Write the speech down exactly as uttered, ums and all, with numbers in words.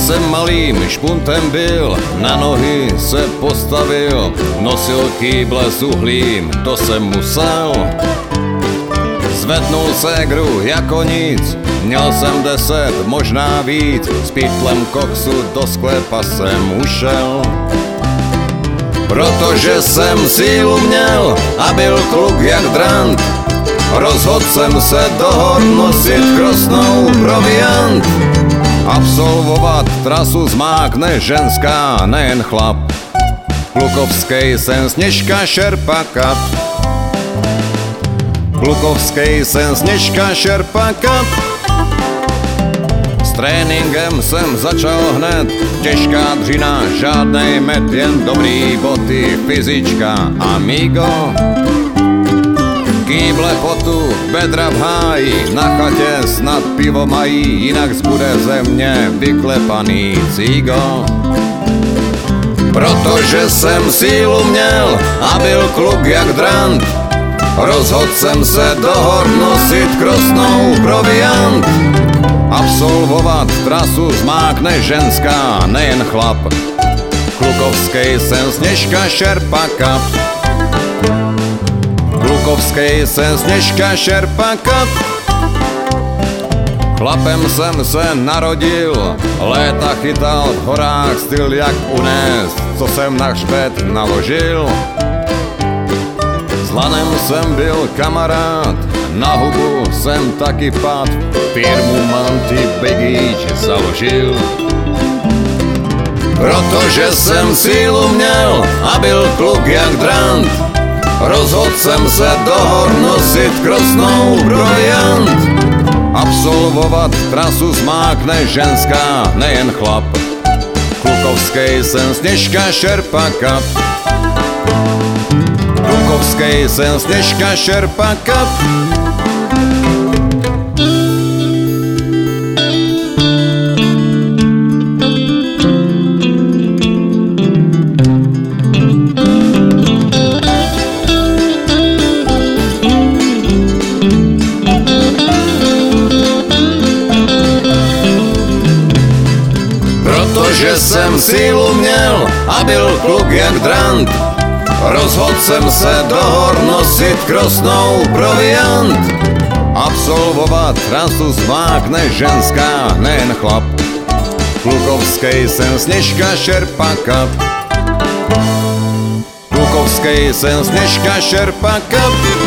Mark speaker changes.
Speaker 1: jsem malým špuntem byl, na nohy se postavil, nosil kýble s uhlím, to jsem musel. Zvednul ségru jako nic, měl jsem deset, možná víc, s pytlem koksu do sklepa jsem ušel. Protože jsem sílu měl a byl kluk jak drant, rozhodl jsem se do hor nosit krosnou proviant. Absolvovat trasu zmákne ženská, nejen chlap. Klukovskej jsem Sněžka Šerpa Cup. Klukovskej jsem Sněžka Šerpa Cup. S tréninkem jsem začal hned, těžká dřina, žádnej met, jen dobrý boty, fyzička, amigo. Kýble potu, bedra v háji, na chatě snad pivo mají, jinak zbude ze mě vyklepaný cígo. Protože jsem sílu měl a byl kluk jak drant, rozhodl jsem se do hor nosit krosnou proviant. Absolvovat trasu zmákne ženská, nejen chlap. Klukovskej jsem Sněžka Šerpa Cup. Klukovskej jsem Sněžka Šerpa Cup. Chlapem jsem se narodil, léta chytal v horách styl jak unést, co jsem na hřbet naložil. S lanem jsem byl kamarád, na hubu jsem taky pad, firmu Manty Begič založil. Protože jsem sílu měl a byl kluk jak drant, rozhodl jsem se do hor nosit krosnou proviant. Absolvovat trasu zmákne ženská, nejen chlap. Klukovskej jsem Sněžka Šerpa Cup. Klukovskej jsem Sněžka Šerpa Cup. Protože jsem sílu měl a byl kluk jak drant, rozhodl jsem se do hor nosit krosnou proviant. Absolvovat trasu zmákne ženská, nejen chlap. Klukovskej jsem Sněžka Šerpa Cup. Klukovskej jsem Sněžka Šerpa Cup.